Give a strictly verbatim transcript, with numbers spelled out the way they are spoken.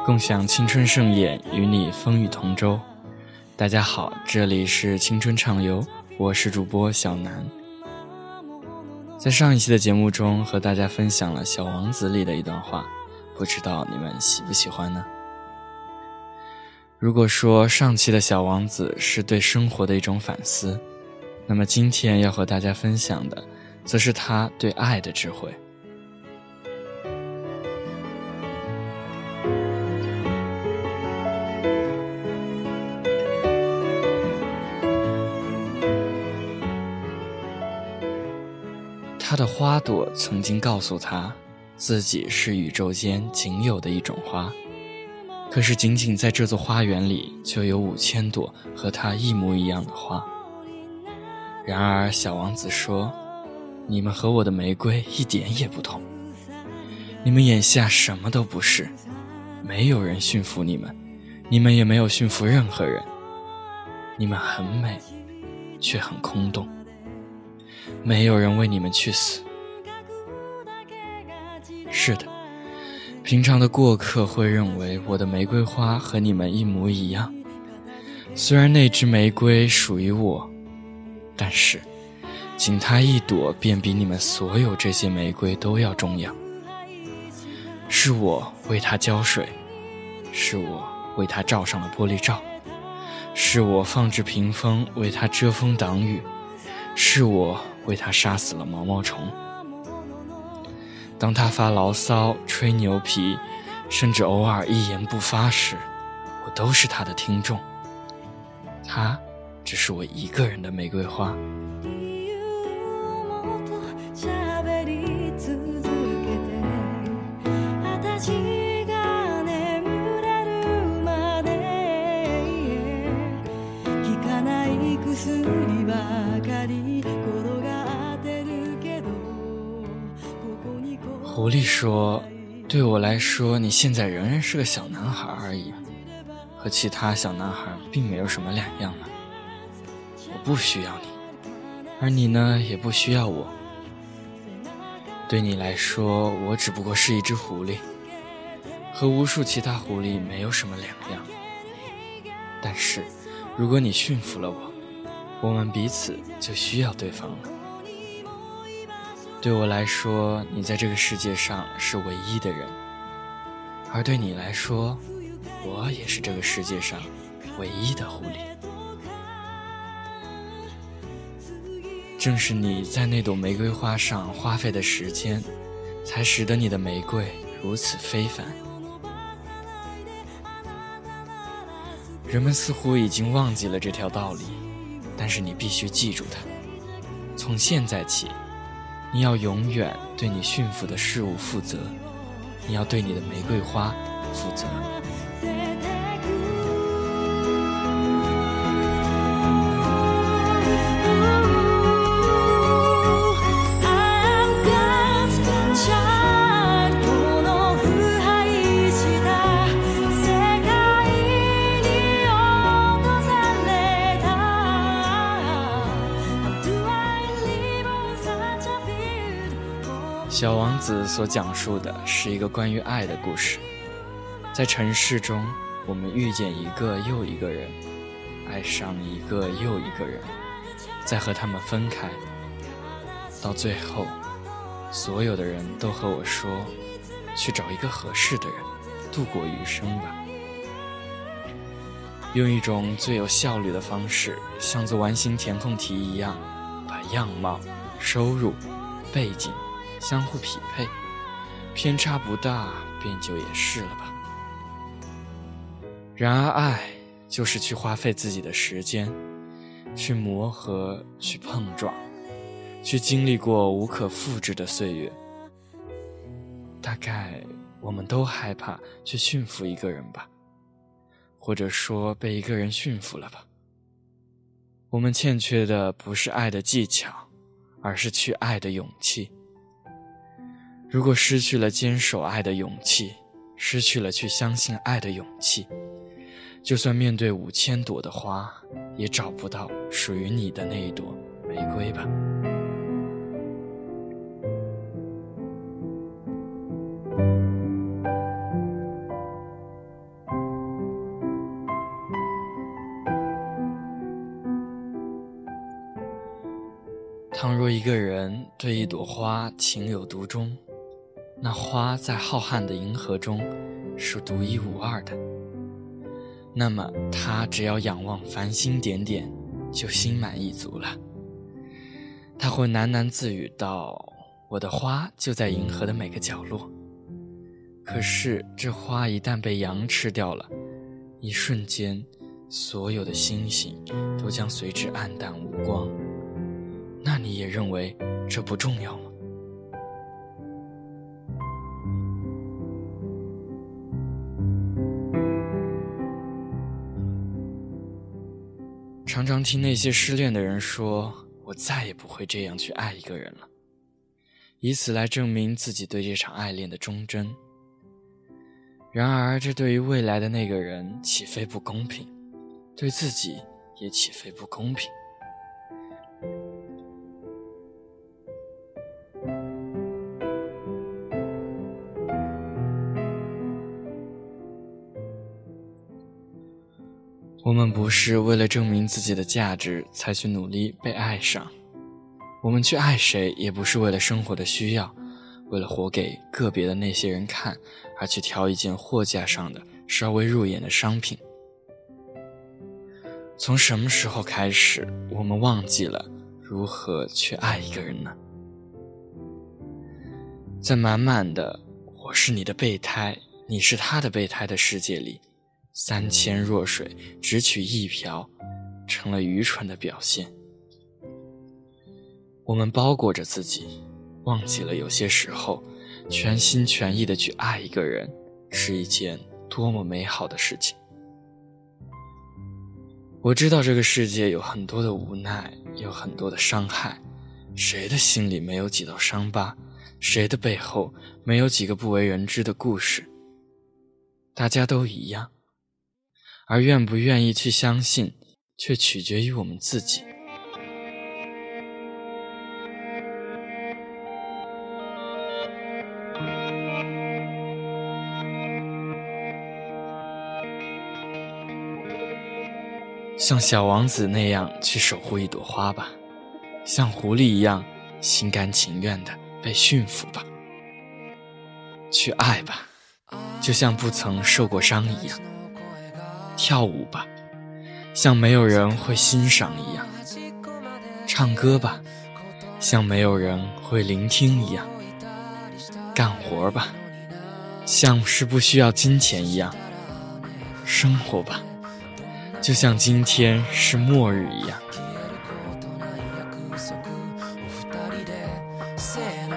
共享青春盛宴，与你风雨同舟。大家好，这里是青春畅游，我是主播小南。在上一期的节目中和大家分享了《小王子》里的一段话，不知道你们喜不喜欢呢？如果说上期的小王子是对生活的一种反思，那么今天要和大家分享的则是他对爱的智慧。他的花朵曾经告诉他，自己是宇宙间仅有的一种花，可是仅仅在这座花园里就有五千朵和他一模一样的花。然而小王子说，你们和我的玫瑰一点也不同，你们眼下什么都不是，没有人驯服你们，你们也没有驯服任何人，你们很美，却很空洞，没有人为你们去死。是的，平常的过客会认为我的玫瑰花和你们一模一样，虽然那只玫瑰属于我，但是仅它一朵便比你们所有这些玫瑰都要重要。是我为它浇水，是我为它罩上了玻璃罩，是我放置屏风为它遮风挡雨，是我为它杀死了毛毛虫。当他发牢骚、吹牛皮，甚至偶尔一言不发时，我都是他的听众。他只是我一个人的玫瑰花。狐狸说，对我来说，你现在仍然是个小男孩而已，和其他小男孩并没有什么两样了。我不需要你，而你呢，也不需要我。对你来说，我只不过是一只狐狸，和无数其他狐狸没有什么两样。但是，如果你驯服了我，我们彼此就需要对方了。对我来说，你在这个世界上是唯一的人，而对你来说，我也是这个世界上唯一的狐狸。正是你在那朵玫瑰花上花费的时间，才使得你的玫瑰如此非凡。人们似乎已经忘记了这条道理，但是你必须记住它。从现在起，你要永远对你驯服的事物负责，你要对你的玫瑰花负责。小王子所讲述的是一个关于爱的故事。在尘世中，我们遇见一个又一个人，爱上一个又一个人，再和他们分开，到最后，所有的人都和我说，去找一个合适的人，度过余生吧。用一种最有效率的方式，像做完形填空题一样，把样貌、收入、背景相互匹配，偏差不大便就也是了吧。然而爱就是去花费自己的时间，去磨合，去碰撞，去经历过无可复制的岁月。大概我们都害怕去驯服一个人吧，或者说被一个人驯服了吧。我们欠缺的不是爱的技巧，而是去爱的勇气。如果失去了坚守爱的勇气，失去了去相信爱的勇气，就算面对五千朵的花，也找不到属于你的那一朵玫瑰吧。 倘若一个人对一朵花情有独钟，那花在浩瀚的银河中是独一无二的，那么他只要仰望繁星点点，就心满意足了。他会喃喃自语道：我的花就在银河的每个角落。可是这花一旦被羊吃掉了，一瞬间所有的星星都将随之黯淡无光。那你也认为这不重要吗？常常听那些失恋的人说，我再也不会这样去爱一个人了，以此来证明自己对这场爱恋的忠贞。然而这对于未来的那个人岂非不公平，对自己也岂非不公平。我们不是为了证明自己的价值才去努力被爱上，我们去爱谁也不是为了生活的需要，为了活给个别的那些人看而去挑一件货架上的稍微入眼的商品。从什么时候开始，我们忘记了如何去爱一个人呢？在满满的我是你的备胎，你是他的备胎的世界里，三千弱水只取一瓢成了愚蠢的表现。我们包裹着自己，忘记了有些时候全心全意地去爱一个人是一件多么美好的事情。我知道这个世界有很多的无奈，有很多的伤害，谁的心里没有几道伤疤，谁的背后没有几个不为人知的故事。大家都一样，而愿不愿意去相信却取决于我们自己。像小王子那样去守护一朵花吧，像狐狸一样心甘情愿地被驯服吧。去爱吧，就像不曾受过伤一样。跳舞吧，像没有人会欣赏一样。唱歌吧，像没有人会聆听一样。干活吧，像是不需要金钱一样。生活吧，就像今天是末日一样。